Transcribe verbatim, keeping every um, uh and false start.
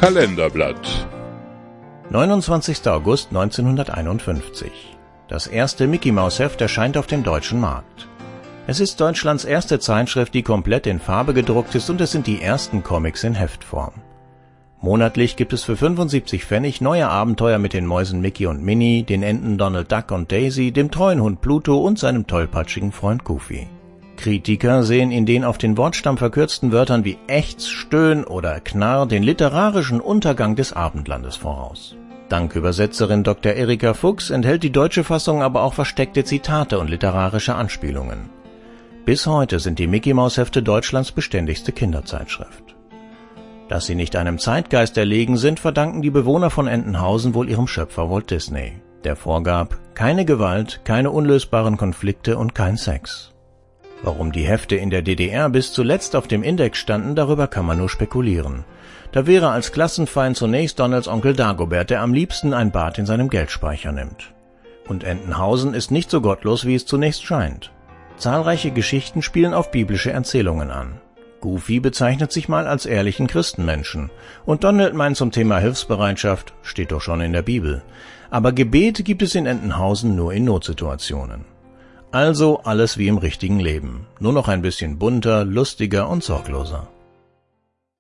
Kalenderblatt. neunundzwanzigster August neunzehnhunderteinundfünfzig. Das erste Mickey-Maus-Heft erscheint auf dem deutschen Markt. Es ist Deutschlands erste Zeitschrift, die komplett in Farbe gedruckt ist, und es sind die ersten Comics in Heftform. Monatlich gibt es für fünfundsiebzig Pfennig neue Abenteuer mit den Mäusen Mickey und Minnie, den Enten Donald Duck und Daisy, dem treuen Hund Pluto und seinem tollpatschigen Freund Goofy. Kritiker sehen in den auf den Wortstamm verkürzten Wörtern wie Ächz, Stöhn oder Knarr den literarischen Untergang des Abendlandes voraus. Dank Übersetzerin Doktor Erika Fuchs enthält die deutsche Fassung aber auch versteckte Zitate und literarische Anspielungen. Bis heute sind die Mickey-Maus-Hefte Deutschlands beständigste Kinderzeitschrift. Dass sie nicht einem Zeitgeist erlegen sind, verdanken die Bewohner von Entenhausen wohl ihrem Schöpfer Walt Disney, der vorgab, keine Gewalt, keine unlösbaren Konflikte und kein Sex. Warum die Hefte in der D D R bis zuletzt auf dem Index standen, darüber kann man nur spekulieren. Da wäre als Klassenfeind zunächst Donalds Onkel Dagobert, der am liebsten ein Bad in seinem Geldspeicher nimmt. Und Entenhausen ist nicht so gottlos, wie es zunächst scheint. Zahlreiche Geschichten spielen auf biblische Erzählungen an. Goofy bezeichnet sich mal als ehrlichen Christenmenschen und Donald meint zum Thema Hilfsbereitschaft, steht doch schon in der Bibel. Aber Gebet gibt es in Entenhausen nur in Notsituationen. Also alles wie im richtigen Leben, nur noch ein bisschen bunter, lustiger und sorgloser.